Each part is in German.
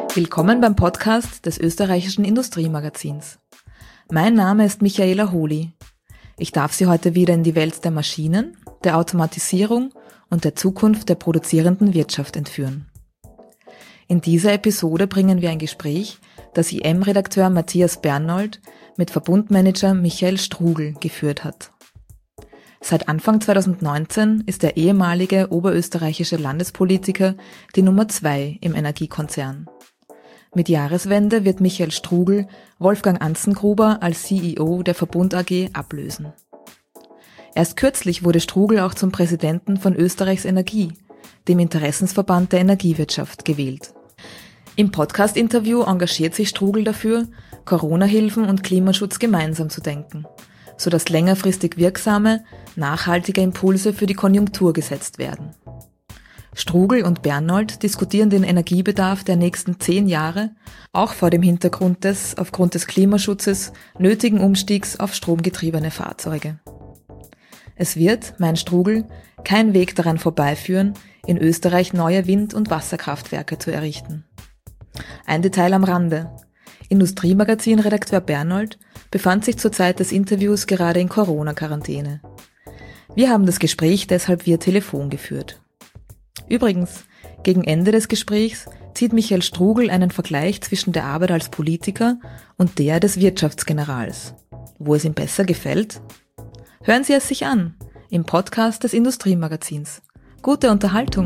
Willkommen beim Podcast des österreichischen Industriemagazins. Mein Name ist Michaela Holi. Ich darf Sie heute wieder in die Welt der Maschinen, der Automatisierung und der Zukunft der produzierenden Wirtschaft entführen. In dieser Episode bringen wir ein Gespräch, das IM-Redakteur Matthias Bernold mit Verbundmanager Michael Strugl geführt hat. Seit Anfang 2019 ist der ehemalige oberösterreichische Landespolitiker die Nummer 2 im Energiekonzern. Mit Jahreswende wird Michael Strugl Wolfgang Anzengruber als CEO der Verbund AG ablösen. Erst kürzlich wurde Strugl auch zum Präsidenten von Österreichs Energie, dem Interessensverband der Energiewirtschaft, gewählt. Im Podcast-Interview engagiert sich Strugl dafür, Corona-Hilfen und Klimaschutz gemeinsam zu denken, sodass längerfristig wirksame, nachhaltige Impulse für die Konjunktur gesetzt werden. Strugl und Bernold diskutieren den Energiebedarf der nächsten 10 Jahre, auch vor dem Hintergrund des, aufgrund des Klimaschutzes, nötigen Umstiegs auf stromgetriebene Fahrzeuge. Es wird, meint Strugl, kein Weg daran vorbeiführen, in Österreich neue Wind- und Wasserkraftwerke zu errichten. Ein Detail am Rande. Industriemagazin-Redakteur Bernold befand sich zur Zeit des Interviews gerade in Corona-Quarantäne. Wir haben das Gespräch deshalb via Telefon geführt. Übrigens, gegen Ende des Gesprächs zieht Michael Strugl einen Vergleich zwischen der Arbeit als Politiker und der des Wirtschaftsgenerals. Wo es ihm besser gefällt? Hören Sie es sich an, im Podcast des Industriemagazins. Gute Unterhaltung!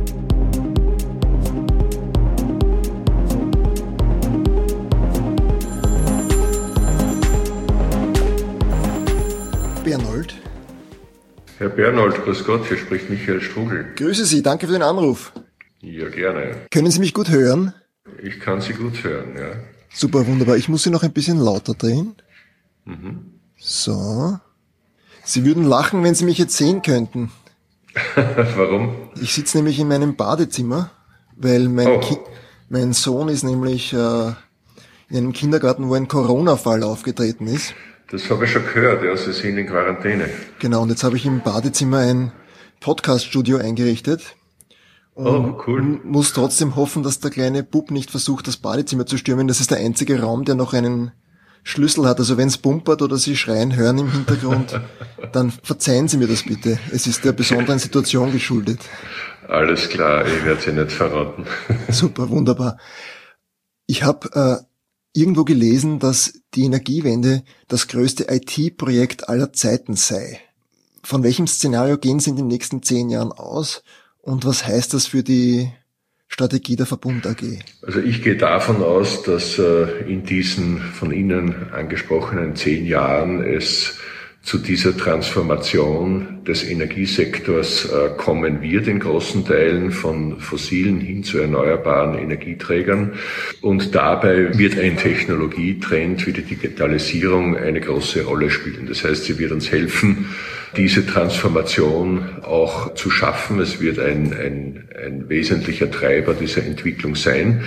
Bernold. Herr Bernold, grüß Gott, hier spricht Michael Strugl. Grüße Sie, danke für den Anruf. Ja, gerne. Können Sie mich gut hören? Ich kann Sie gut hören, ja. Super, wunderbar. Ich muss Sie noch ein bisschen lauter drehen. Mhm. So. Sie würden lachen, wenn Sie mich jetzt sehen könnten. Warum? Ich sitze nämlich in meinem Badezimmer, weil mein Sohn ist nämlich in einem Kindergarten, wo ein Corona-Fall aufgetreten ist. Das habe ich schon gehört, ja, Sie sind in Quarantäne. Genau, und jetzt habe ich im Badezimmer ein Podcast-Studio eingerichtet. Und cool. Muss trotzdem hoffen, dass der kleine Bub nicht versucht, das Badezimmer zu stürmen. Das ist der einzige Raum, der noch einen Schlüssel hat. Also wenn es bumpert oder Sie schreien hören im Hintergrund, dann verzeihen Sie mir das bitte. Es ist der besonderen Situation geschuldet. Alles klar, ich werde Sie nicht verraten. Super, wunderbar. Ich habe irgendwo gelesen, dass die Energiewende das größte IT-Projekt aller Zeiten sei. Von welchem Szenario gehen Sie in den nächsten 10 Jahren aus und was heißt das für die Strategie der Verbund AG? Also ich gehe davon aus, dass in diesen von Ihnen angesprochenen 10 Jahren es zu dieser Transformation des Energiesektors kommen wird, in großen Teilen von fossilen hin zu erneuerbaren Energieträgern. Und dabei wird ein Technologietrend wie die Digitalisierung eine große Rolle spielen. Das heißt, sie wird uns helfen, diese Transformation auch zu schaffen. Es wird ein wesentlicher Treiber dieser Entwicklung sein.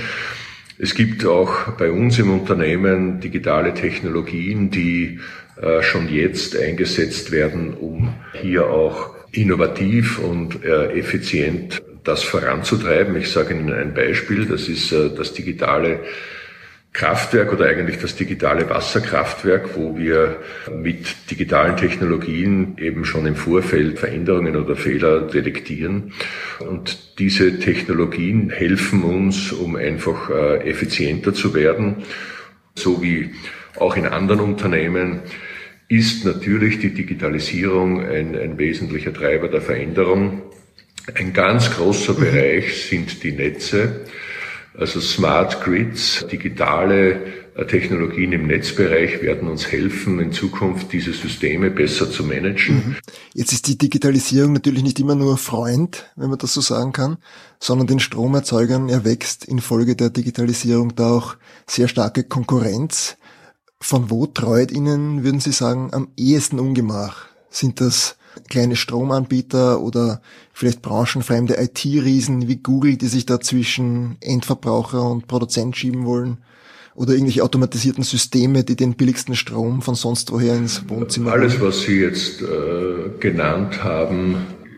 Es gibt auch bei uns im Unternehmen digitale Technologien, die schon jetzt eingesetzt werden, um hier auch innovativ und effizient das voranzutreiben. Ich sage Ihnen ein Beispiel, das ist das digitale Kraftwerk oder eigentlich das digitale Wasserkraftwerk, wo wir mit digitalen Technologien eben schon im Vorfeld Veränderungen oder Fehler detektieren. Und diese Technologien helfen uns, um einfach effizienter zu werden, so wie auch in anderen Unternehmen ist natürlich die Digitalisierung ein wesentlicher Treiber der Veränderung. Ein ganz großer Bereich sind die Netze, also Smart Grids, digitale Technologien im Netzbereich werden uns helfen, in Zukunft diese Systeme besser zu managen. Jetzt ist die Digitalisierung natürlich nicht immer nur Freund, wenn man das so sagen kann, sondern den Stromerzeugern erwächst infolge der Digitalisierung da auch sehr starke Konkurrenz. Von wo treut Ihnen, würden Sie sagen, am ehesten Ungemach? Sind das kleine Stromanbieter oder vielleicht branchenfremde IT-Riesen wie Google, die sich da zwischen Endverbraucher und Produzent schieben wollen? Oder irgendwelche automatisierten Systeme, die den billigsten Strom von sonst woher ins Wohnzimmer Alles, was Sie jetzt genannt haben,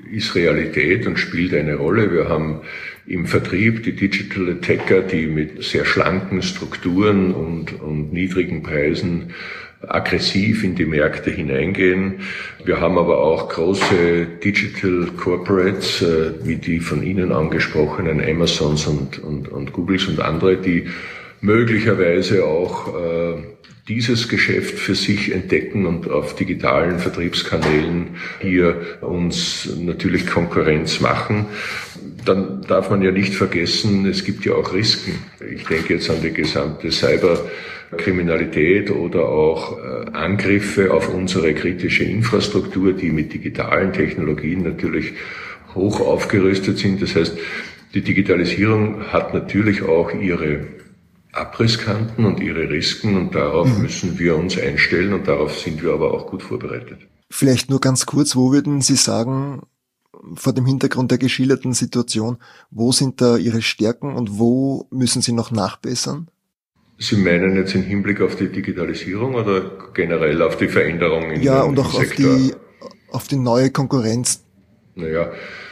ist Realität und spielt eine Rolle. Wir haben im Vertrieb die Digital Attacker, die mit sehr schlanken Strukturen und niedrigen Preisen aggressiv in die Märkte hineingehen. Wir haben aber auch große Digital Corporates, wie die von Ihnen angesprochenen Amazons und Googles und andere, die möglicherweise auch dieses Geschäft für sich entdecken und auf digitalen Vertriebskanälen hier uns natürlich Konkurrenz machen. Dann darf man ja nicht vergessen, es gibt ja auch Risiken. Ich denke jetzt an die gesamte Cyberkriminalität oder auch Angriffe auf unsere kritische Infrastruktur, die mit digitalen Technologien natürlich hoch aufgerüstet sind. Das heißt, die Digitalisierung hat natürlich auch ihre Abrisskanten und ihre Risiken und darauf müssen wir uns einstellen und darauf sind wir aber auch gut vorbereitet. Vielleicht nur ganz kurz, wo würden Sie sagen, vor dem Hintergrund der geschilderten Situation, wo sind da Ihre Stärken und wo müssen Sie noch nachbessern? Sie meinen jetzt im Hinblick auf die Digitalisierung oder generell auf die Veränderung in ja, dem und auch Sektor? auf die neue Konkurrenz. Naja,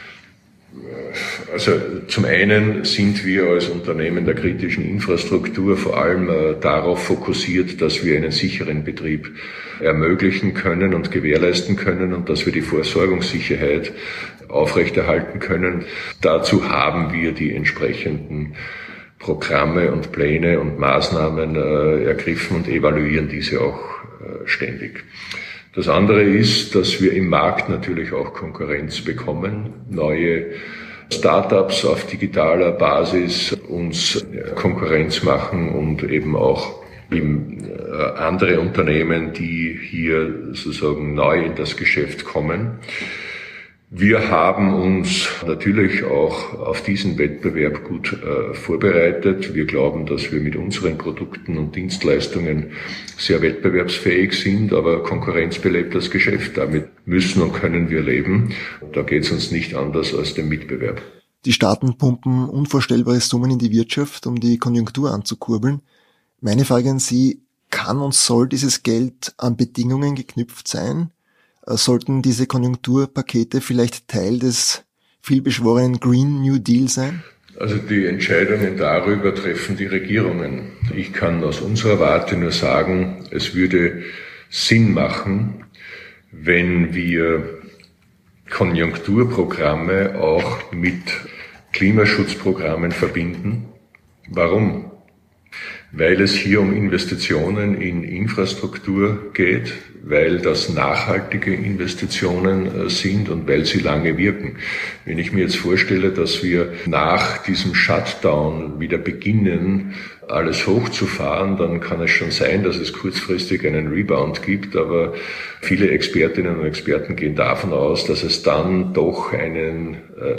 also zum einen sind wir als Unternehmen der kritischen Infrastruktur vor allem darauf fokussiert, dass wir einen sicheren Betrieb ermöglichen können und gewährleisten können und dass wir die Versorgungssicherheit aufrechterhalten können. Dazu haben wir die entsprechenden Programme und Pläne und Maßnahmen ergriffen und evaluieren diese auch ständig. Das andere ist, dass wir im Markt natürlich auch Konkurrenz bekommen, neue Startups auf digitaler Basis uns Konkurrenz machen und eben auch andere Unternehmen, die hier sozusagen neu in das Geschäft kommen. Wir haben uns natürlich auch auf diesen Wettbewerb gut vorbereitet. Wir glauben, dass wir mit unseren Produkten und Dienstleistungen sehr wettbewerbsfähig sind, aber Konkurrenz belebt das Geschäft. Damit müssen und können wir leben. Da geht es uns nicht anders als dem Mitbewerb. Die Staaten pumpen unvorstellbare Summen in die Wirtschaft, um die Konjunktur anzukurbeln. Meine Frage an Sie, kann und soll dieses Geld an Bedingungen geknüpft sein? Sollten diese Konjunkturpakete vielleicht Teil des vielbeschworenen Green New Deal sein? Also die Entscheidungen darüber treffen die Regierungen. Ich kann aus unserer Warte nur sagen, es würde Sinn machen, wenn wir Konjunkturprogramme auch mit Klimaschutzprogrammen verbinden. Warum? Weil es hier um Investitionen in Infrastruktur geht, weil das nachhaltige Investitionen sind und weil sie lange wirken. Wenn ich mir jetzt vorstelle, dass wir nach diesem Shutdown wieder beginnen, alles hochzufahren, dann kann es schon sein, dass es kurzfristig einen Rebound gibt, aber viele Expertinnen und Experten gehen davon aus, dass es dann doch eine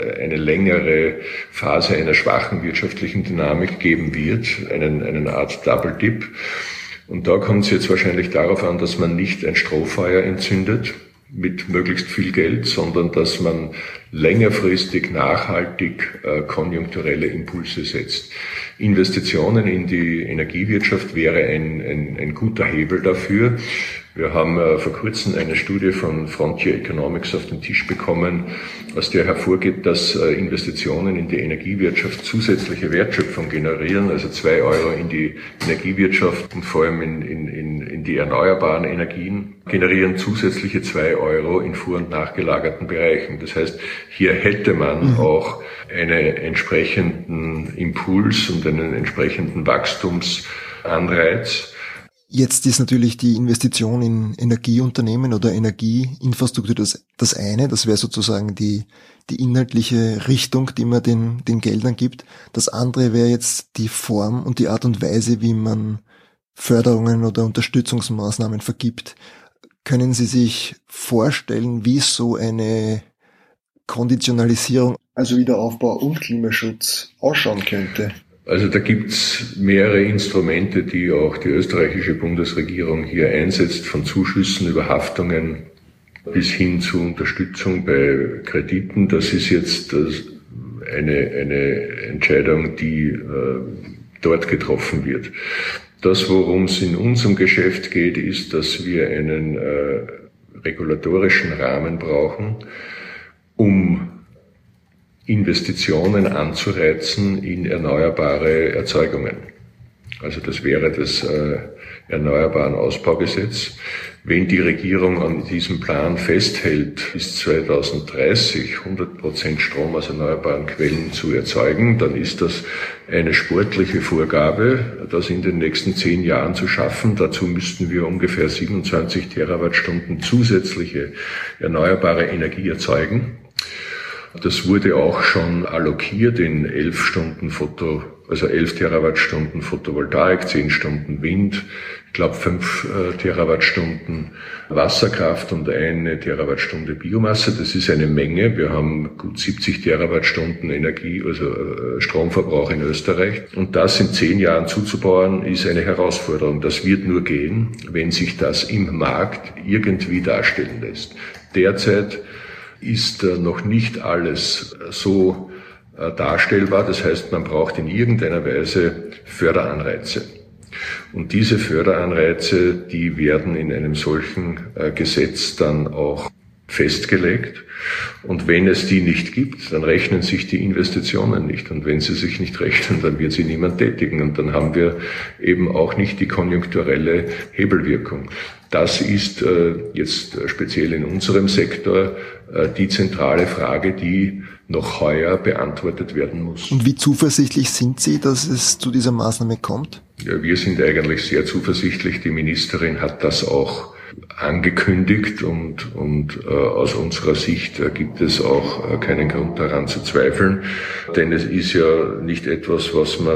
längere Phase einer schwachen wirtschaftlichen Dynamik geben wird, eine Art Double Dip. Und da kommt es jetzt wahrscheinlich darauf an, dass man nicht ein Strohfeuer entzündet mit möglichst viel Geld, sondern dass man längerfristig nachhaltig konjunkturelle Impulse setzt. Investitionen in die Energiewirtschaft wäre ein guter Hebel dafür. Wir haben vor kurzem eine Studie von Frontier Economics auf den Tisch bekommen, aus der hervorgeht, dass Investitionen in die Energiewirtschaft zusätzliche Wertschöpfung generieren, also 2 Euro in die Energiewirtschaft und vor allem in die erneuerbaren Energien generieren zusätzliche 2 Euro in vor- und nachgelagerten Bereichen. Das heißt, hier hätte man auch einen entsprechenden Impuls und einen entsprechenden Wachstumsanreiz. Jetzt ist natürlich die Investition in Energieunternehmen oder Energieinfrastruktur das eine. Das wäre sozusagen die inhaltliche Richtung, die man den Geldern gibt. Das andere wäre jetzt die Form und die Art und Weise, wie man Förderungen oder Unterstützungsmaßnahmen vergibt. Können Sie sich vorstellen, wie so eine Konditionalisierung, also Wiederaufbau und Klimaschutz, ausschauen könnte? Also da gibt's mehrere Instrumente, die auch die österreichische Bundesregierung hier einsetzt, von Zuschüssen über Haftungen bis hin zu Unterstützung bei Krediten. Das ist jetzt eine Entscheidung, die dort getroffen wird. Das, worum es in unserem Geschäft geht, ist, dass wir einen regulatorischen Rahmen brauchen, um Investitionen anzureizen in erneuerbare Erzeugungen. Also das wäre das Erneuerbaren Ausbaugesetz. Wenn die Regierung an diesem Plan festhält, bis 2030 100% Strom aus erneuerbaren Quellen zu erzeugen, dann ist das eine sportliche Vorgabe, das in den nächsten 10 Jahren zu schaffen. Dazu müssten wir ungefähr 27 Terawattstunden zusätzliche erneuerbare Energie erzeugen. Das wurde auch schon allokiert in 11 Terawattstunden Photovoltaik, 10 Stunden Wind, ich glaube 5 Terawattstunden Wasserkraft und 1 Terawattstunde Biomasse. Das ist eine Menge. Wir haben gut 70 Terawattstunden Energie, also Stromverbrauch in Österreich. Und das in 10 Jahren zuzubauen, ist eine Herausforderung. Das wird nur gehen, wenn sich das im Markt irgendwie darstellen lässt. Derzeit ist noch nicht alles so darstellbar. Das heißt, man braucht in irgendeiner Weise Förderanreize. Und diese Förderanreize, die werden in einem solchen Gesetz dann auch festgelegt. Und wenn es die nicht gibt, dann rechnen sich die Investitionen nicht. Und wenn sie sich nicht rechnen, dann wird sie niemand tätigen. Und dann haben wir eben auch nicht die konjunkturelle Hebelwirkung. Das ist jetzt speziell in unserem Sektor die zentrale Frage, die noch heuer beantwortet werden muss. Und wie zuversichtlich sind Sie, dass es zu dieser Maßnahme kommt? Ja, wir sind eigentlich sehr zuversichtlich. Die Ministerin hat das auch angekündigt und aus unserer Sicht gibt es auch keinen Grund daran zu zweifeln, denn es ist ja nicht etwas,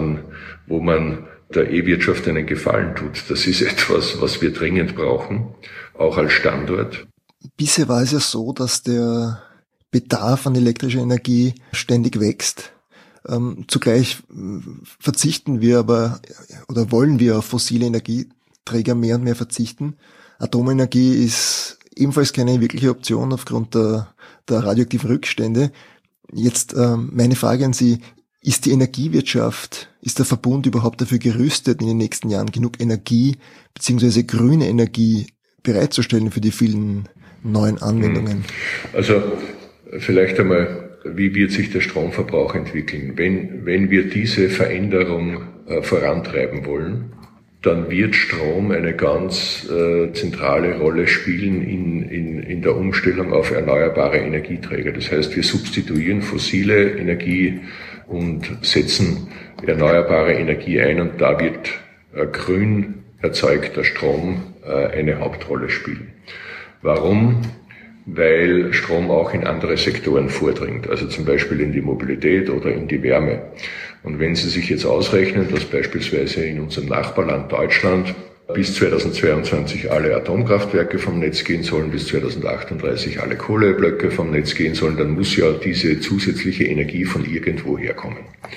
wo man der E-Wirtschaft einen Gefallen tut. Das ist etwas, was wir dringend brauchen, auch als Standort. Bisher war es ja so, dass der Bedarf an elektrischer Energie ständig wächst. Zugleich verzichten wir aber oder wollen wir auf fossile Energieträger mehr und mehr verzichten. Atomenergie ist ebenfalls keine wirkliche Option aufgrund der radioaktiven Rückstände. Jetzt meine Frage an Sie, ist die Energiewirtschaft, ist der Verbund überhaupt dafür gerüstet, in den nächsten Jahren genug Energie bzw. grüne Energie bereitzustellen für die vielen neuen Anwendungen? Also vielleicht einmal, wie wird sich der Stromverbrauch entwickeln? Wenn wir diese Veränderung vorantreiben wollen, dann wird Strom eine ganz zentrale Rolle spielen in der Umstellung auf erneuerbare Energieträger. Das heißt, wir substituieren fossile Energie und setzen erneuerbare Energie ein und da wird grün erzeugter Strom eine Hauptrolle spielen. Warum? Weil Strom auch in andere Sektoren vordringt, also zum Beispiel in die Mobilität oder in die Wärme. Und wenn Sie sich jetzt ausrechnen, dass beispielsweise in unserem Nachbarland Deutschland bis 2022 alle Atomkraftwerke vom Netz gehen sollen, bis 2038 alle Kohleblöcke vom Netz gehen sollen, dann muss ja diese zusätzliche Energie von irgendwo herkommen.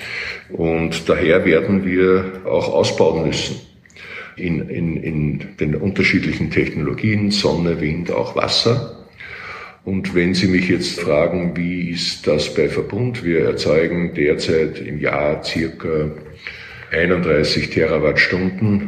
Und daher werden wir auch ausbauen müssen in den unterschiedlichen Technologien, Sonne, Wind, auch Wasser. Und wenn Sie mich jetzt fragen, wie ist das bei Verbund? Wir erzeugen derzeit im Jahr circa 32 Terawattstunden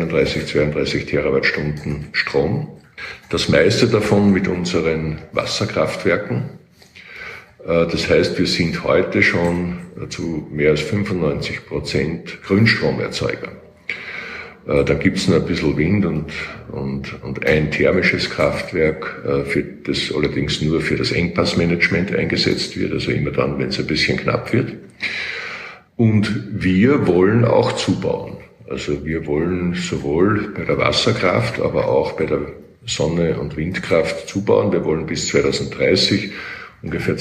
Strom. Das meiste davon mit unseren Wasserkraftwerken. Das heißt, wir sind heute schon zu mehr als 95% Grünstromerzeuger. Da gibt's noch ein bisschen Wind und ein thermisches Kraftwerk, für das allerdings nur für das Engpassmanagement eingesetzt wird, also immer dann, wenn es ein bisschen knapp wird. Und wir wollen auch zubauen. Also wir wollen sowohl bei der Wasserkraft, aber auch bei der Sonne- und Windkraft zubauen. Wir wollen bis 2030 ungefähr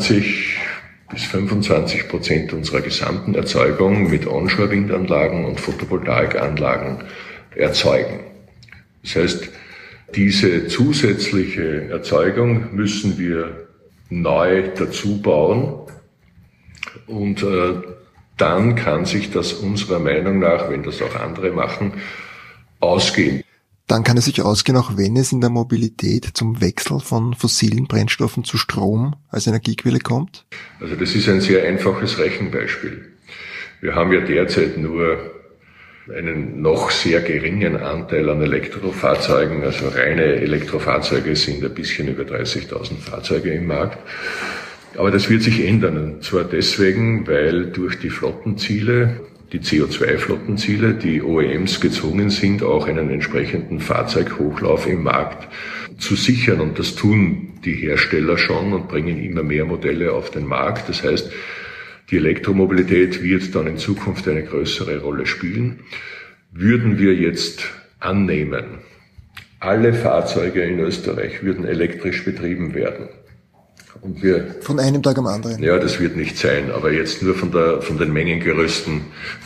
20-25% unserer gesamten Erzeugung mit Onshore-Windanlagen und Photovoltaikanlagen erzeugen. Das heißt, diese zusätzliche Erzeugung müssen wir neu dazu bauen und dann kann sich das unserer Meinung nach, wenn das auch andere machen, ausgehen. Dann kann es sich ausgehen, auch wenn es in der Mobilität zum Wechsel von fossilen Brennstoffen zu Strom als Energiequelle kommt? Also das ist ein sehr einfaches Rechenbeispiel. Wir haben ja derzeit nur einen noch sehr geringen Anteil an Elektrofahrzeugen, also reine Elektrofahrzeuge sind ein bisschen über 30.000 Fahrzeuge im Markt. Aber das wird sich ändern. Und zwar deswegen, weil durch die Flottenziele, die CO2-Flottenziele, die OEMs gezwungen sind, auch einen entsprechenden Fahrzeughochlauf im Markt zu sichern. Und das tun die Hersteller schon und bringen immer mehr Modelle auf den Markt. Das heißt, die Elektromobilität wird dann in Zukunft eine größere Rolle spielen. Würden wir jetzt annehmen, alle Fahrzeuge in Österreich würden elektrisch betrieben werden. Und wir, von einem Tag am anderen? Ja, das wird nicht sein, aber jetzt nur von den Mengengerüsten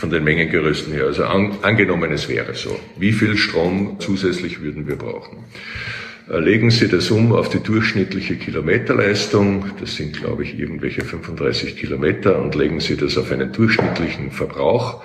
her. Also angenommen, es wäre so. Wie viel Strom zusätzlich würden wir brauchen? Legen Sie das um auf die durchschnittliche Kilometerleistung, das sind, glaube ich, irgendwelche 35 Kilometer, und legen Sie das auf einen durchschnittlichen Verbrauch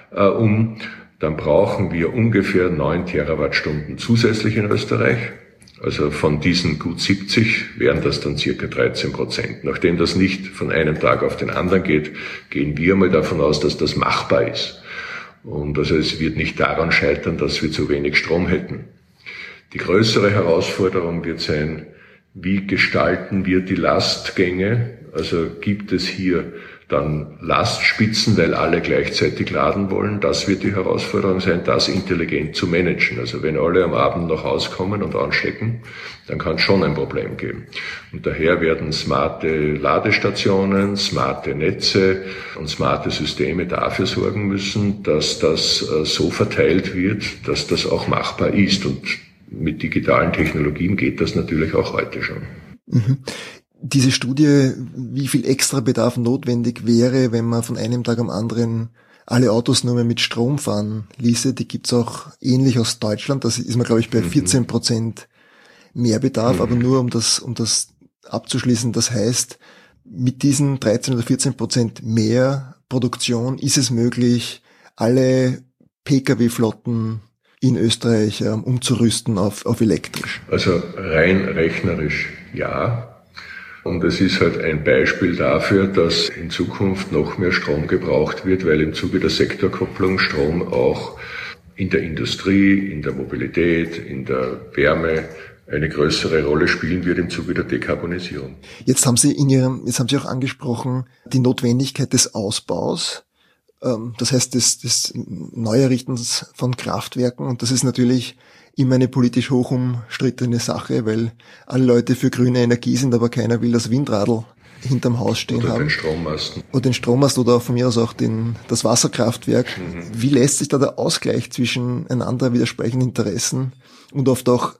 um, dann brauchen wir ungefähr 9 Terawattstunden zusätzlich in Österreich. Also von diesen gut 70 wären das dann circa 13%. Nachdem das nicht von einem Tag auf den anderen geht, gehen wir mal davon aus, dass das machbar ist. Und also es wird nicht daran scheitern, dass wir zu wenig Strom hätten. Die größere Herausforderung wird sein, wie gestalten wir die Lastgänge? Also gibt es hier dann Lastspitzen, weil alle gleichzeitig laden wollen? Das wird die Herausforderung sein, das intelligent zu managen. Also wenn alle am Abend nach Hause kommen und anstecken, dann kann es schon ein Problem geben. Und daher werden smarte Ladestationen, smarte Netze und smarte Systeme dafür sorgen müssen, dass das so verteilt wird, dass das auch machbar ist. Und mit digitalen Technologien geht das natürlich auch heute schon. Mhm. Diese Studie, wie viel Extrabedarf notwendig wäre, wenn man von einem Tag am anderen alle Autos nur mehr mit Strom fahren ließe, die gibt's auch ähnlich aus Deutschland. Das ist man, glaube ich, bei 14% Mehrbedarf, aber nur um das abzuschließen. Das heißt, mit diesen 13 oder 14% mehr Produktion ist es möglich, alle Pkw-Flotten in Österreich umzurüsten auf elektrisch. Also rein rechnerisch ja. Und es ist halt ein Beispiel dafür, dass in Zukunft noch mehr Strom gebraucht wird, weil im Zuge der Sektorkopplung Strom auch in der Industrie, in der Mobilität, in der Wärme eine größere Rolle spielen wird im Zuge der Dekarbonisierung. Jetzt haben Sie auch angesprochen, die Notwendigkeit des Ausbaus. Das heißt, des Neuerrichtens von Kraftwerken. Und das ist natürlich immer eine politisch hoch umstrittene Sache, weil alle Leute für grüne Energie sind, aber keiner will das Windradl hinterm Haus stehen haben. Oder den Strommasten. Oder den Strommast oder von mir aus auch das Wasserkraftwerk. Wie lässt sich da der Ausgleich zwischen einander widersprechenden Interessen und oft auch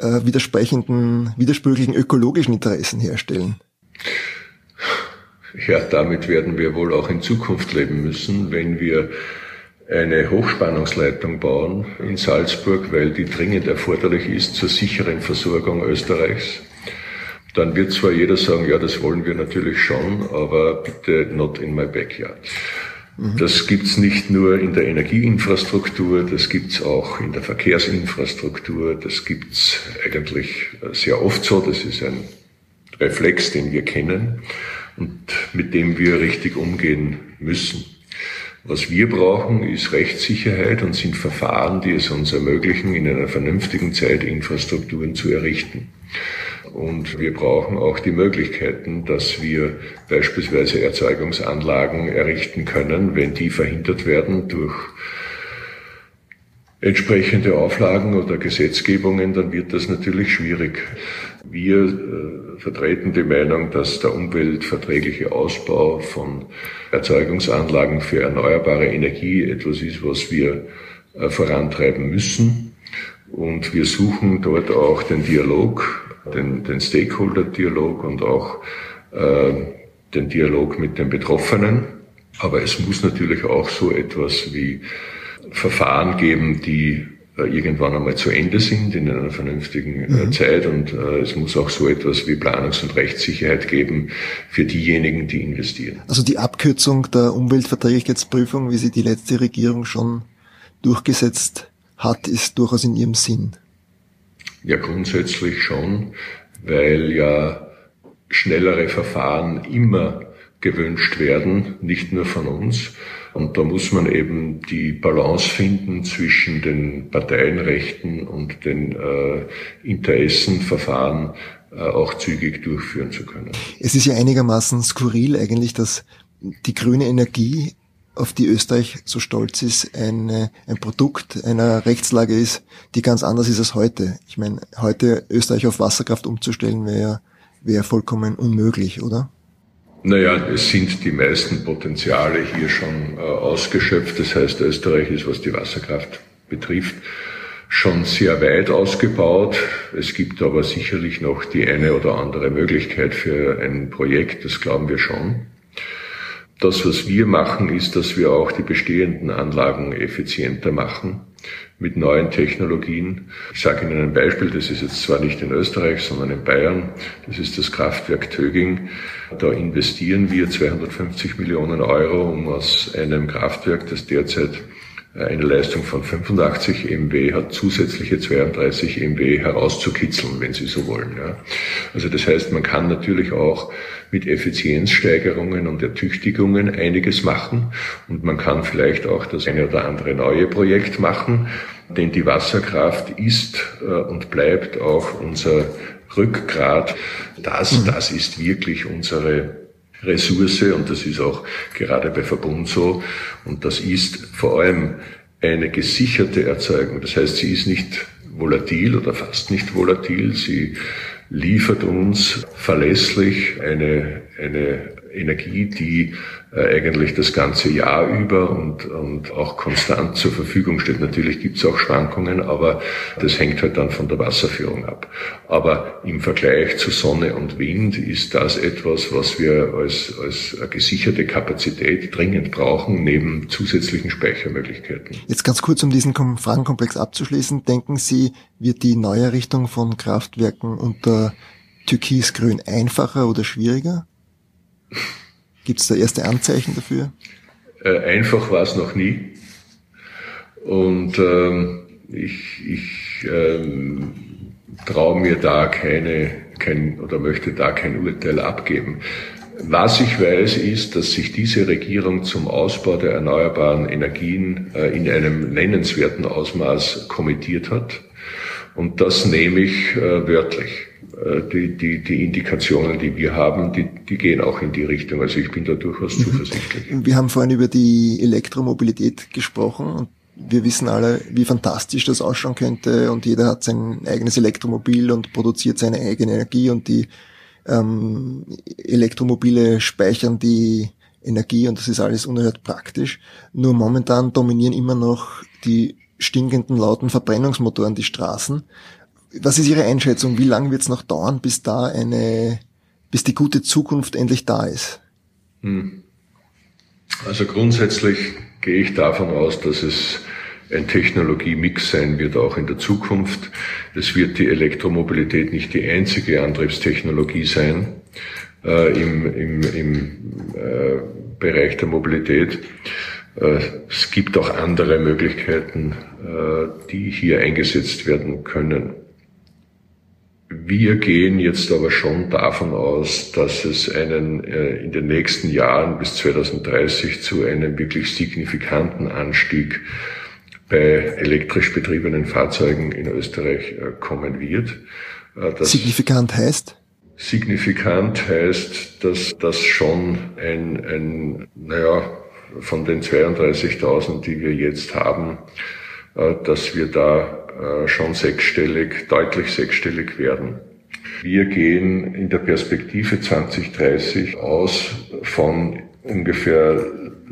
widersprüchlichen ökologischen Interessen herstellen? Ja, damit werden wir wohl auch in Zukunft leben müssen, wenn wir eine Hochspannungsleitung bauen in Salzburg, weil die dringend erforderlich ist zur sicheren Versorgung Österreichs. Dann wird zwar jeder sagen, ja, das wollen wir natürlich schon, aber bitte not in my backyard. Das gibt's nicht nur in der Energieinfrastruktur, das gibt's auch in der Verkehrsinfrastruktur, das gibt's eigentlich sehr oft so, das ist ein Reflex, den wir kennen und mit dem wir richtig umgehen müssen. Was wir brauchen, ist Rechtssicherheit und sind Verfahren, die es uns ermöglichen, in einer vernünftigen Zeit Infrastrukturen zu errichten. Und wir brauchen auch die Möglichkeiten, dass wir beispielsweise Erzeugungsanlagen errichten können, wenn die verhindert werden durch entsprechende Auflagen oder Gesetzgebungen, dann wird das natürlich schwierig. Wir vertreten die Meinung, dass der umweltverträgliche Ausbau von Erzeugungsanlagen für erneuerbare Energie etwas ist, was wir vorantreiben müssen. Und wir suchen dort auch den Dialog, den Stakeholder-Dialog und auch den Dialog mit den Betroffenen. Aber es muss natürlich auch so etwas wie Verfahren geben, die irgendwann einmal zu Ende sind in einer vernünftigen Zeit, und es muss auch so etwas wie Planungs- und Rechtssicherheit geben für diejenigen, die investieren. Also die Abkürzung der Umweltverträglichkeitsprüfung, wie sie die letzte Regierung schon durchgesetzt hat, ist durchaus in ihrem Sinn. Ja, grundsätzlich schon, weil ja schnellere Verfahren immer gewünscht werden, nicht nur von uns. Und da muss man eben die Balance finden zwischen den Parteienrechten und den Interessenverfahren auch zügig durchführen zu können. Es ist ja einigermaßen skurril eigentlich, dass die grüne Energie, auf die Österreich so stolz ist, ein Produkt einer Rechtslage ist, die ganz anders ist als heute. Ich meine, heute Österreich auf Wasserkraft umzustellen, wäre vollkommen unmöglich, oder? Naja, es sind die meisten Potenziale hier schon ausgeschöpft. Das heißt, Österreich ist, was die Wasserkraft betrifft, schon sehr weit ausgebaut. Es gibt aber sicherlich noch die eine oder andere Möglichkeit für ein Projekt, das glauben wir schon. Das, was wir machen, ist, dass wir auch die bestehenden Anlagen effizienter machen mit neuen Technologien. Ich sage Ihnen ein Beispiel, das ist jetzt zwar nicht in Österreich, sondern in Bayern. Das ist das Kraftwerk Töging. Da investieren wir 250 Millionen Euro, um aus einem Kraftwerk, das derzeit eine Leistung von 85 MW hat, zusätzliche 32 MW herauszukitzeln, wenn Sie so wollen. Ja. Also das heißt, man kann natürlich auch mit Effizienzsteigerungen und Ertüchtigungen einiges machen und man kann vielleicht auch das eine oder andere neue Projekt machen, denn die Wasserkraft ist und bleibt auch unser Rückgrat. Das ist wirklich unsere Ressource und das ist auch gerade bei Verbund so und das ist vor allem eine gesicherte Erzeugung. Das heißt, sie ist nicht volatil oder fast nicht volatil. Sie liefert uns verlässlich eine Energie, die eigentlich das ganze Jahr über und auch konstant zur Verfügung steht. Natürlich gibt es auch Schwankungen, aber das hängt halt dann von der Wasserführung ab. Aber im Vergleich zu Sonne und Wind ist das etwas, was wir als gesicherte Kapazität dringend brauchen, neben zusätzlichen Speichermöglichkeiten. Jetzt ganz kurz, um diesen Fragenkomplex abzuschließen. Denken Sie, wird die Neuerrichtung von Kraftwerken unter Türkisgrün einfacher oder schwieriger? Gibt es da erste Anzeichen dafür? Einfach war es noch nie. Und ich traue mir da möchte da kein Urteil abgeben. Was ich weiß, ist, dass sich diese Regierung zum Ausbau der erneuerbaren Energien in einem nennenswerten Ausmaß committiert hat. Und das nehme ich wörtlich. Die Indikationen, die wir haben, die gehen auch in die Richtung. Also ich bin da durchaus zuversichtlich. Wir haben vorhin über die Elektromobilität gesprochen und wir wissen alle, wie fantastisch das ausschauen könnte und jeder hat sein eigenes Elektromobil und produziert seine eigene Energie und die Elektromobile speichern die Energie und das ist alles unerhört praktisch. Nur momentan dominieren immer noch die stinkenden, lauten Verbrennungsmotoren die Straßen. Was ist Ihre Einschätzung? Wie lange wird es noch dauern, bis die gute Zukunft endlich da ist? Also grundsätzlich gehe ich davon aus, dass es ein Technologiemix sein wird, auch in der Zukunft. Es wird die Elektromobilität nicht die einzige Antriebstechnologie sein im Bereich der Mobilität. Es gibt auch andere Möglichkeiten, die hier eingesetzt werden können. Wir gehen jetzt aber schon davon aus, dass es in den nächsten Jahren bis 2030 zu einem wirklich signifikanten Anstieg bei elektrisch betriebenen Fahrzeugen in Österreich kommen wird. Signifikant heißt? Signifikant heißt, dass das schon von den 32.000, die wir jetzt haben, dass wir da schon deutlich sechsstellig werden. Wir gehen in der Perspektive 2030 aus von ungefähr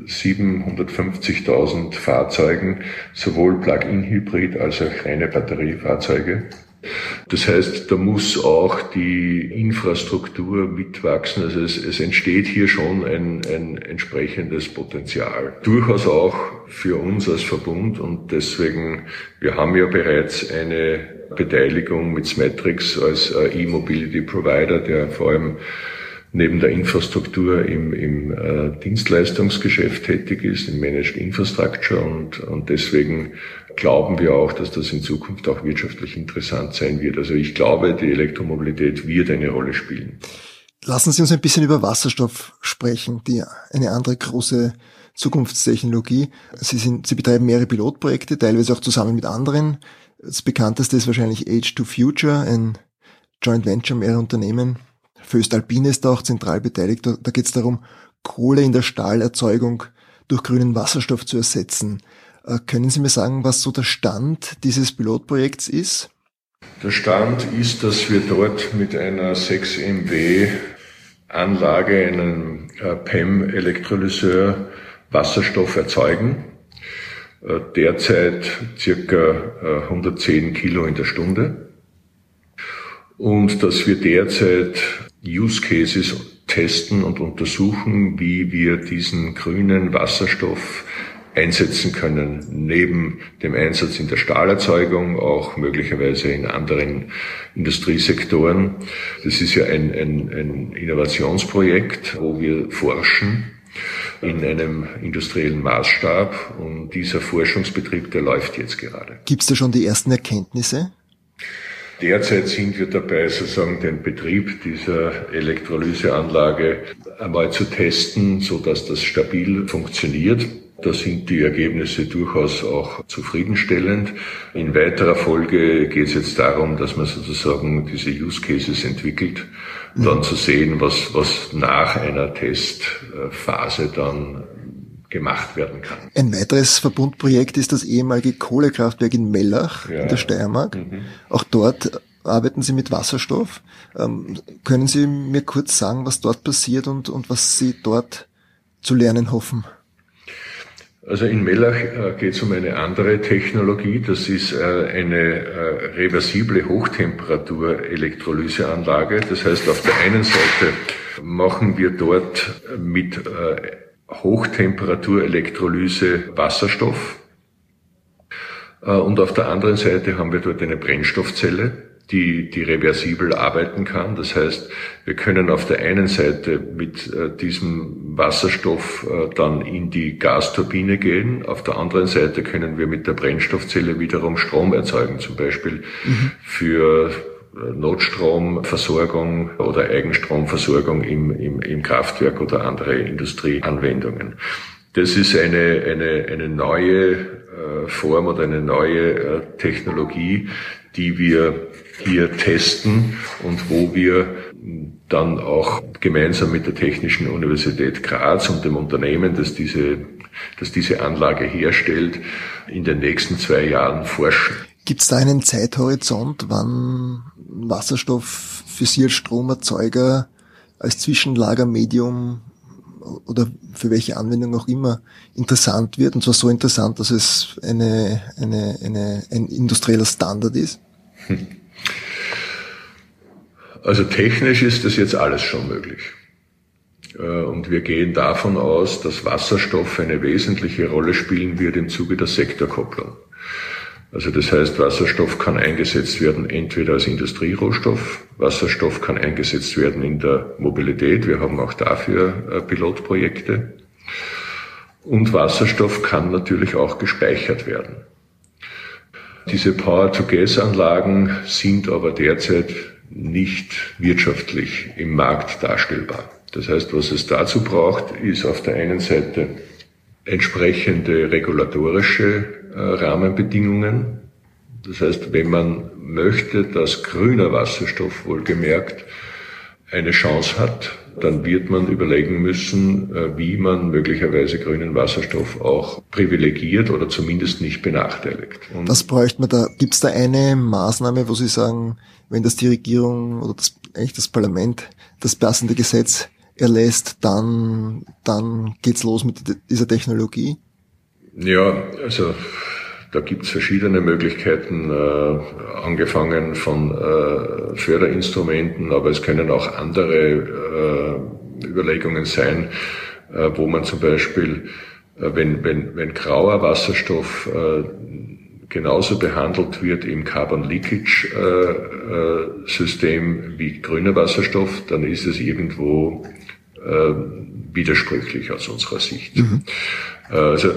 750.000 Fahrzeugen, sowohl Plug-in-Hybrid als auch reine Batteriefahrzeuge. Das heißt, da muss auch die Infrastruktur mitwachsen. Also es entsteht hier schon ein entsprechendes Potenzial. Durchaus auch für uns als Verbund und deswegen, wir haben ja bereits eine Beteiligung mit Smatrix als E-Mobility Provider, der vor allem neben der Infrastruktur im Dienstleistungsgeschäft tätig ist, im Managed Infrastructure und deswegen glauben wir auch, dass das in Zukunft auch wirtschaftlich interessant sein wird. Also ich glaube, die Elektromobilität wird eine Rolle spielen. Lassen Sie uns ein bisschen über Wasserstoff sprechen, eine andere große Zukunftstechnologie. Sie betreiben mehrere Pilotprojekte, teilweise auch zusammen mit anderen. Das bekannteste ist wahrscheinlich H2Future, ein Joint Venture mehrerer Unternehmen. Voestalpine ist da auch zentral beteiligt. Da geht es darum, Kohle in der Stahlerzeugung durch grünen Wasserstoff zu ersetzen. Können Sie mir sagen, was so der Stand dieses Pilotprojekts ist? Der Stand ist, dass wir dort mit einer 6 MW Anlage, einem PEM-Elektrolyseur, Wasserstoff erzeugen. Derzeit circa 110 Kilo in der Stunde. Und dass wir derzeit Use Cases testen und untersuchen, wie wir diesen grünen Wasserstoff einsetzen können, neben dem Einsatz in der Stahlerzeugung, auch möglicherweise in anderen Industriesektoren. Das ist ja ein Innovationsprojekt, wo wir forschen in einem industriellen Maßstab, und dieser Forschungsbetrieb, der läuft jetzt gerade. Gibt es da schon die ersten Erkenntnisse? Derzeit sind wir dabei, sozusagen den Betrieb dieser Elektrolyseanlage einmal zu testen, so dass das stabil funktioniert. Da sind die Ergebnisse durchaus auch zufriedenstellend. In weiterer Folge geht es jetzt darum, dass man sozusagen diese Use Cases entwickelt, dann zu sehen, was nach einer Testphase dann gemacht werden kann. Ein weiteres Verbundprojekt ist das ehemalige Kohlekraftwerk in Mellach in der Steiermark. Auch dort arbeiten Sie mit Wasserstoff. Können Sie mir kurz sagen, was dort passiert und was Sie dort zu lernen hoffen? Also in Mellach geht es um eine andere Technologie. Das ist eine reversible Hochtemperatur-Elektrolyseanlage. Das heißt, auf der einen Seite machen wir dort mit Hochtemperatur-Elektrolyse Wasserstoff, und auf der anderen Seite haben wir dort eine Brennstoffzelle, die reversibel arbeiten kann. Das heißt, wir können auf der einen Seite mit diesem Wasserstoff dann in die Gasturbine gehen. Auf der anderen Seite können wir mit der Brennstoffzelle wiederum Strom erzeugen, zum Beispiel für Notstromversorgung oder Eigenstromversorgung im Kraftwerk oder andere Industrieanwendungen. Das ist eine neue Form oder eine neue Technologie, die wir hier testen und wo wir dann auch gemeinsam mit der Technischen Universität Graz und dem Unternehmen, das diese Anlage herstellt, in den nächsten 2 Jahren forschen. Gibt es da einen Zeithorizont, wann Wasserstoff für Sie als Stromerzeuger, als Zwischenlagermedium oder für welche Anwendung auch immer interessant wird? Und zwar so interessant, dass es ein industrieller Standard ist? Also technisch ist das jetzt alles schon möglich. Und wir gehen davon aus, dass Wasserstoff eine wesentliche Rolle spielen wird im Zuge der Sektorkopplung. Also das heißt, Wasserstoff kann eingesetzt werden entweder als Industrierohstoff, Wasserstoff kann eingesetzt werden in der Mobilität, wir haben auch dafür Pilotprojekte, und Wasserstoff kann natürlich auch gespeichert werden. Diese Power-to-Gas-Anlagen sind aber derzeit nicht wirtschaftlich im Markt darstellbar. Das heißt, was es dazu braucht, ist auf der einen Seite entsprechende regulatorische Rahmenbedingungen. Das heißt, wenn man möchte, dass grüner Wasserstoff wohlgemerkt eine Chance hat, dann wird man überlegen müssen, wie man möglicherweise grünen Wasserstoff auch privilegiert oder zumindest nicht benachteiligt. Und was bräuchte man da? Gibt es da eine Maßnahme, wo Sie sagen, wenn das die Regierung oder das Parlament das passende Gesetz erlässt, dann geht's los mit dieser Technologie? Ja, also da gibt's verschiedene Möglichkeiten, angefangen von Förderinstrumenten, aber es können auch andere Überlegungen sein, wo man zum Beispiel, wenn grauer Wasserstoff genauso behandelt wird im Carbon Leakage System wie grüner Wasserstoff, dann ist es irgendwo widersprüchlich aus unserer Sicht. Also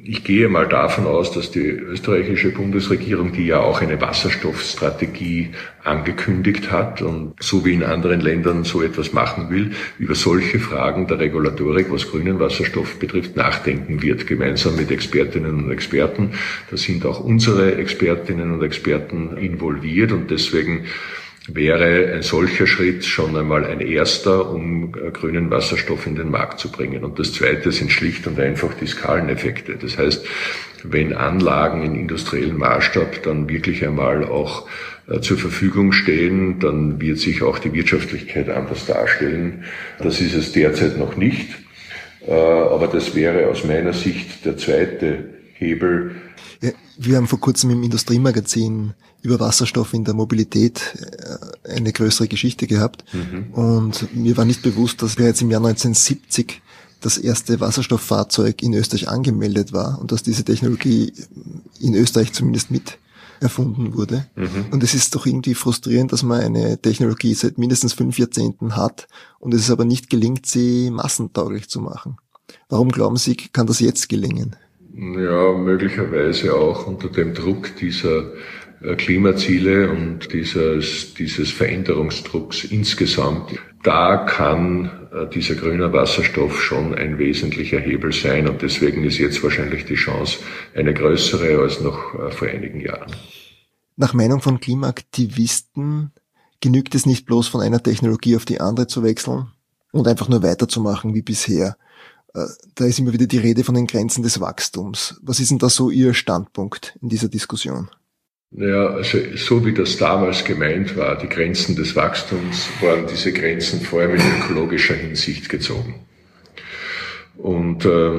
Ich gehe mal davon aus, dass die österreichische Bundesregierung, die ja auch eine Wasserstoffstrategie angekündigt hat und so wie in anderen Ländern so etwas machen will, über solche Fragen der Regulatorik, was grünen Wasserstoff betrifft, nachdenken wird, gemeinsam mit Expertinnen und Experten. Da sind auch unsere Expertinnen und Experten involviert und deswegen wäre ein solcher Schritt schon einmal ein erster, um grünen Wasserstoff in den Markt zu bringen. Und das Zweite sind schlicht und einfach die Skaleneffekte. Das heißt, wenn Anlagen in industriellem Maßstab dann wirklich einmal auch zur Verfügung stehen, dann wird sich auch die Wirtschaftlichkeit anders darstellen. Das ist es derzeit noch nicht. Aber das wäre aus meiner Sicht der zweite Hebel. Ja, wir haben vor kurzem im Industriemagazin über Wasserstoff in der Mobilität eine größere Geschichte gehabt. Und mir war nicht bewusst, dass bereits im Jahr 1970 das erste Wasserstofffahrzeug in Österreich angemeldet war und dass diese Technologie in Österreich zumindest mit erfunden wurde. Und es ist doch irgendwie frustrierend, dass man eine Technologie seit mindestens 5 Jahrzehnten hat und es aber nicht gelingt, sie massentauglich zu machen. Warum glauben Sie, kann das jetzt gelingen? Ja, möglicherweise auch unter dem Druck dieser Klimaziele und dieses Veränderungsdrucks insgesamt. Da kann dieser grüne Wasserstoff schon ein wesentlicher Hebel sein und deswegen ist jetzt wahrscheinlich die Chance eine größere als noch vor einigen Jahren. Nach Meinung von Klimaaktivisten genügt es nicht bloß von einer Technologie auf die andere zu wechseln und einfach nur weiterzumachen wie bisher. Da ist immer wieder die Rede von den Grenzen des Wachstums. Was ist denn da so Ihr Standpunkt in dieser Diskussion? Ja, also so wie das damals gemeint war, die Grenzen des Wachstums, waren diese Grenzen vor allem in ökologischer Hinsicht gezogen. Und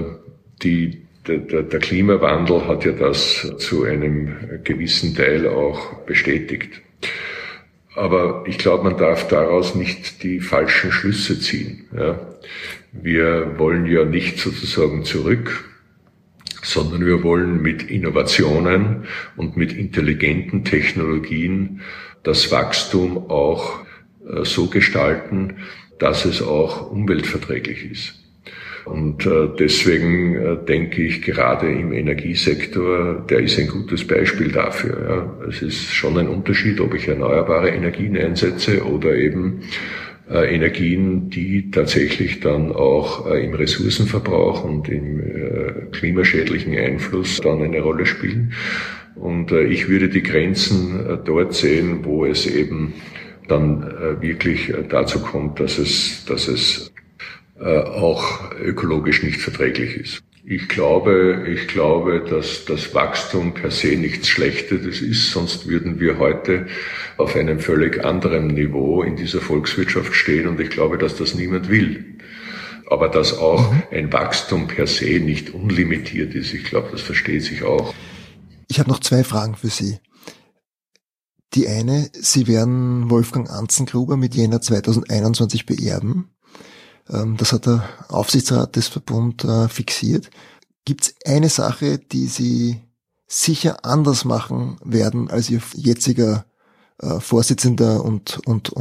der Klimawandel hat ja das zu einem gewissen Teil auch bestätigt. Aber ich glaube, man darf daraus nicht die falschen Schlüsse ziehen. Ja. Wir wollen ja nicht sozusagen zurück, sondern wir wollen mit Innovationen und mit intelligenten Technologien das Wachstum auch so gestalten, dass es auch umweltverträglich ist. Und deswegen denke ich, gerade im Energiesektor, der ist ein gutes Beispiel dafür. Ja. Es ist schon ein Unterschied, ob ich erneuerbare Energien einsetze oder eben Energien, die tatsächlich dann auch im Ressourcenverbrauch und im klimaschädlichen Einfluss dann eine Rolle spielen. Und ich würde die Grenzen dort sehen, wo es eben dann wirklich dazu kommt, dass es auch ökologisch nicht verträglich ist. Ich glaube, dass das Wachstum per se nichts Schlechtes ist, sonst würden wir heute auf einem völlig anderen Niveau in dieser Volkswirtschaft stehen und ich glaube, dass das niemand will. Aber dass auch ein Wachstum per se nicht unlimitiert ist, ich glaube, das versteht sich auch. Ich habe noch 2 Fragen für Sie. Die eine, Sie werden Wolfgang Anzengruber mit Jänner 2021 beerben. Das hat der Aufsichtsrat des Verbunds fixiert. Gibt es eine Sache, die Sie sicher anders machen werden als Ihr jetziger Vorsitzender und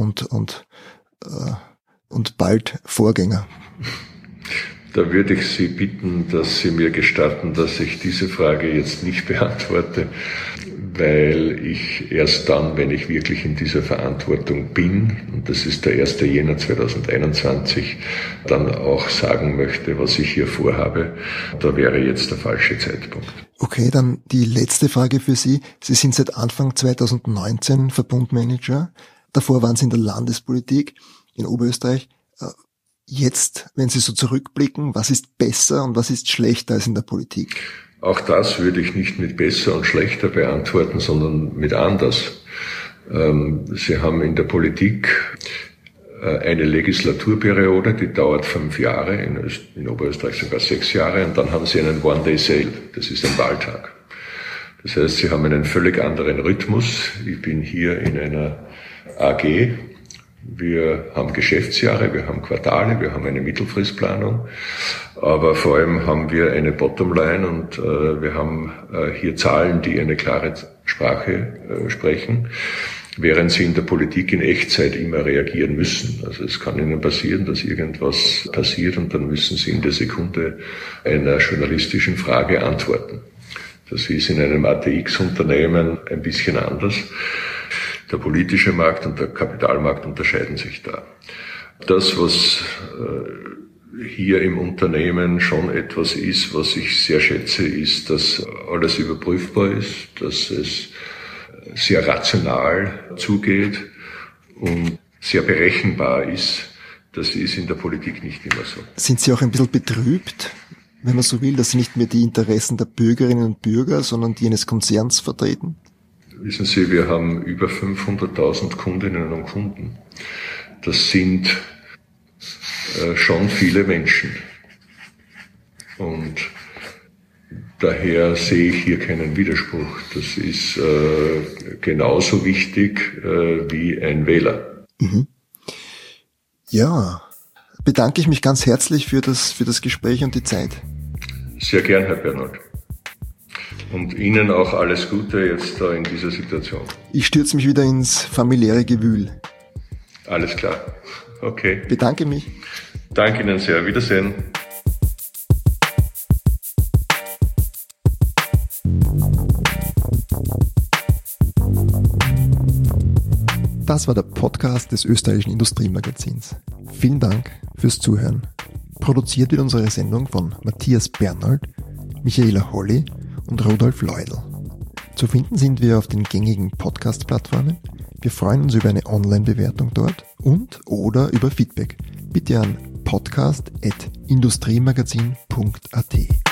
bald Vorgänger? Da würde ich Sie bitten, dass Sie mir gestatten, dass ich diese Frage jetzt nicht beantworte, weil ich erst dann, wenn ich wirklich in dieser Verantwortung bin, und das ist der 1. Jänner 2021, dann auch sagen möchte, was ich hier vorhabe. Da wäre jetzt der falsche Zeitpunkt. Okay, dann die letzte Frage für Sie. Sie sind seit Anfang 2019 Verbundmanager. Davor waren Sie in der Landespolitik in Oberösterreich. Jetzt, wenn Sie so zurückblicken, was ist besser und was ist schlechter als in der Politik? Auch das würde ich nicht mit besser und schlechter beantworten, sondern mit anders. Sie haben in der Politik eine Legislaturperiode, die dauert 5 Jahre, in Oberösterreich sogar 6 Jahre, und dann haben Sie einen One-Day-Sale, das ist ein Wahltag. Das heißt, Sie haben einen völlig anderen Rhythmus. Ich bin hier in einer AG. Wir haben Geschäftsjahre, wir haben Quartale, wir haben eine Mittelfristplanung, aber vor allem haben wir eine Bottomline und wir haben hier Zahlen, die eine klare Sprache sprechen. während sie in der Politik in Echtzeit immer reagieren müssen. Also es kann ihnen passieren, dass irgendwas passiert und dann müssen sie in der Sekunde einer journalistischen Frage antworten. Das ist in einem ATX-Unternehmen ein bisschen anders. Der politische Markt und der Kapitalmarkt unterscheiden sich da. Das, was hier im Unternehmen schon etwas ist, was ich sehr schätze, ist, dass alles überprüfbar ist, dass es sehr rational zugeht und sehr berechenbar ist. Das ist in der Politik nicht immer so. Sind Sie auch ein bisschen betrübt, wenn man so will, dass Sie nicht mehr die Interessen der Bürgerinnen und Bürger, sondern die eines Konzerns vertreten? Wissen Sie, wir haben über 500.000 Kundinnen und Kunden. Das sind schon viele Menschen. Und daher sehe ich hier keinen Widerspruch. Das ist genauso wichtig wie ein Wähler. Mhm. Ja, bedanke ich mich ganz herzlich für das Gespräch und die Zeit. Sehr gern, Herr Bernhold. Und Ihnen auch alles Gute jetzt da in dieser Situation. Ich stürze mich wieder ins familiäre Gewühl. Alles klar. Okay. Bedanke mich. Danke Ihnen sehr. Wiedersehen. Das war der Podcast des Österreichischen Industriemagazins. Vielen Dank fürs Zuhören. Produziert wird unsere Sendung von Matthias Bernhold, Michaela Holly und Rudolf Leudl. Zu finden sind wir auf den gängigen Podcast-Plattformen. Wir freuen uns über eine Online-Bewertung dort und oder über Feedback. Bitte an podcast@industriemagazin.at.